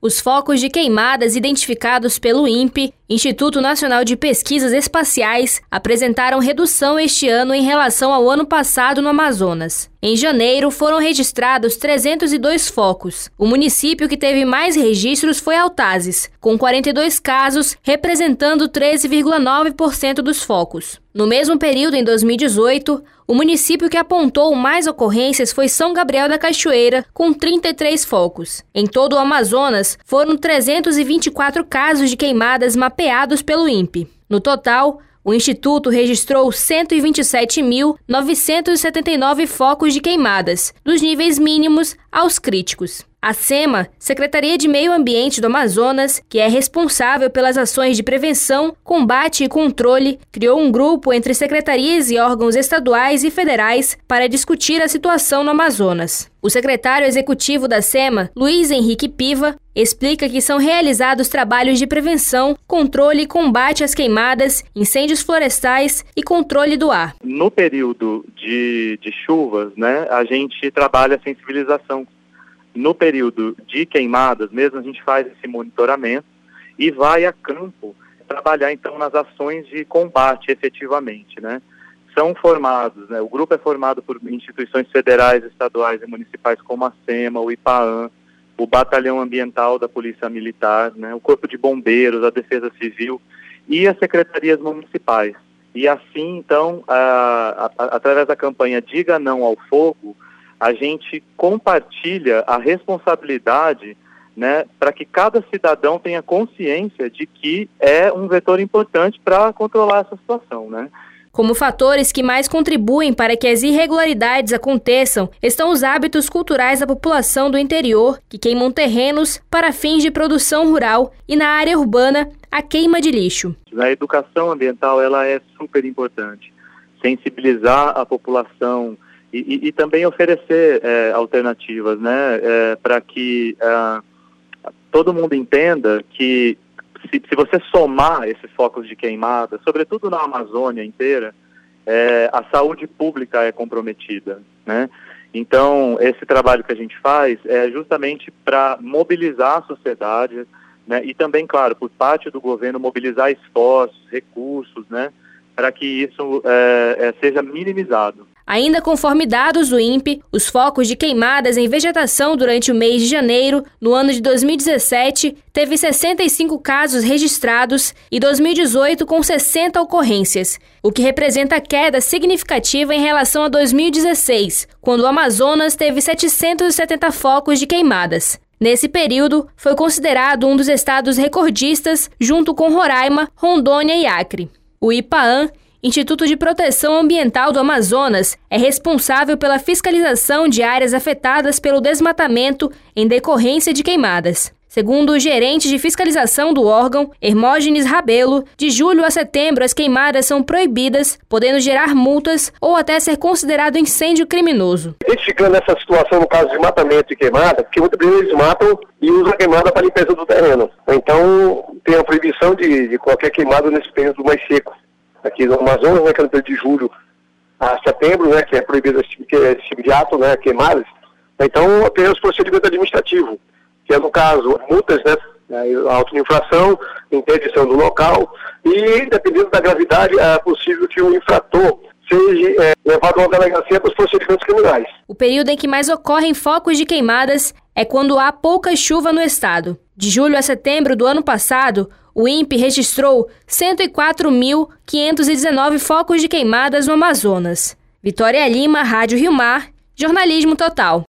Os focos de queimadas identificados pelo INPE, Instituto Nacional de Pesquisas Espaciais, apresentaram redução este ano em relação ao ano passado no Amazonas. Em janeiro, foram registrados 302 focos. O município que teve mais registros foi Altazes, com 42 casos, representando 13,9% dos focos. No mesmo período, em 2018, o município que apontou mais ocorrências foi São Gabriel da Cachoeira, com 33 focos. Em todo o Amazonas, foram 324 casos de queimadas mapeados pelo INPE. No total, o Instituto registrou 127.979 focos de queimadas, dos níveis mínimos aos críticos. A SEMA, Secretaria de Meio Ambiente do Amazonas, que é responsável pelas ações de prevenção, combate e controle, criou um grupo entre secretarias e órgãos estaduais e federais para discutir a situação no Amazonas. O secretário executivo da SEMA, Luiz Henrique Piva, explica que são realizados trabalhos de prevenção, controle e combate às queimadas, incêndios florestais e controle do ar. No período de chuvas, a gente trabalha a sensibilização. No período de queimadas, mesmo a gente faz esse monitoramento e vai a campo trabalhar então nas ações de combate efetivamente, São formados, o grupo é formado por instituições federais, estaduais e municipais como a SEMA, o IPAAN, o Batalhão Ambiental da Polícia Militar, o Corpo de Bombeiros, a Defesa Civil e as secretarias municipais. E assim, então, através da campanha Diga Não ao Fogo, a gente compartilha a responsabilidade, para que cada cidadão tenha consciência de que é um vetor importante para controlar essa situação, Como fatores que mais contribuem para que as irregularidades aconteçam estão os hábitos culturais da população do interior, que queimam terrenos para fins de produção rural, e na área urbana, a queima de lixo. A educação ambiental ela é super importante. Sensibilizar a população e também oferecer alternativas, para que todo mundo entenda que se você somar esses focos de queimada, sobretudo na Amazônia inteira, a saúde pública é comprometida, Então, esse trabalho que a gente faz é justamente para mobilizar a sociedade, e também, claro, por parte do governo, mobilizar esforços, recursos, para que isso seja minimizado. Ainda conforme dados do INPE, os focos de queimadas em vegetação durante o mês de janeiro, no ano de 2017, teve 65 casos registrados e 2018 com 60 ocorrências, o que representa queda significativa em relação a 2016, quando o Amazonas teve 770 focos de queimadas. Nesse período, foi considerado um dos estados recordistas, junto com Roraima, Rondônia e Acre. O IPAAN, Instituto de Proteção Ambiental do Amazonas, é responsável pela fiscalização de áreas afetadas pelo desmatamento em decorrência de queimadas. Segundo o gerente de fiscalização do órgão, Hermógenes Rabelo, de julho a setembro as queimadas são proibidas, podendo gerar multas ou até ser considerado incêndio criminoso. Identificando essa situação no caso de matamento e queimada, porque muitas vezes eles matam e usam a queimada para limpeza do terreno. Então, tem a proibição de qualquer queimada nesse período mais seco. Aqui no Amazonas, que é no período de julho a setembro, que é proibido esse tipo de ato, queimadas. Então, tem os procedimentos administrativos, que é, no caso, multas, auto de infração, interdição do local, e, dependendo da gravidade, é possível que o infrator seja levado a uma delegacia para os procedimentos criminais. O período em que mais ocorrem focos de queimadas é quando há pouca chuva no estado. De julho a setembro do ano passado, o INPE registrou 104.519 focos de queimadas no Amazonas. Vitória Lima, Rádio Rio Mar, Jornalismo Total.